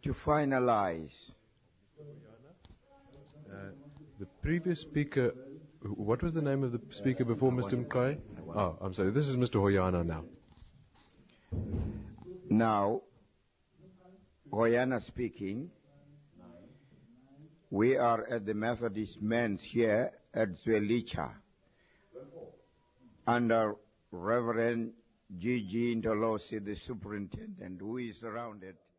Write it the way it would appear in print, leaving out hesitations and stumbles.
to finalize. The previous speaker, what was the name of the speaker before Mr. Mkai? Oh, I'm sorry. This is Mr. Hoyana now. Now, Hoyana speaking. We are at the Methodist Men's here at Zwelicha under Reverend G.G. Ndolosi, the superintendent, who is surrounded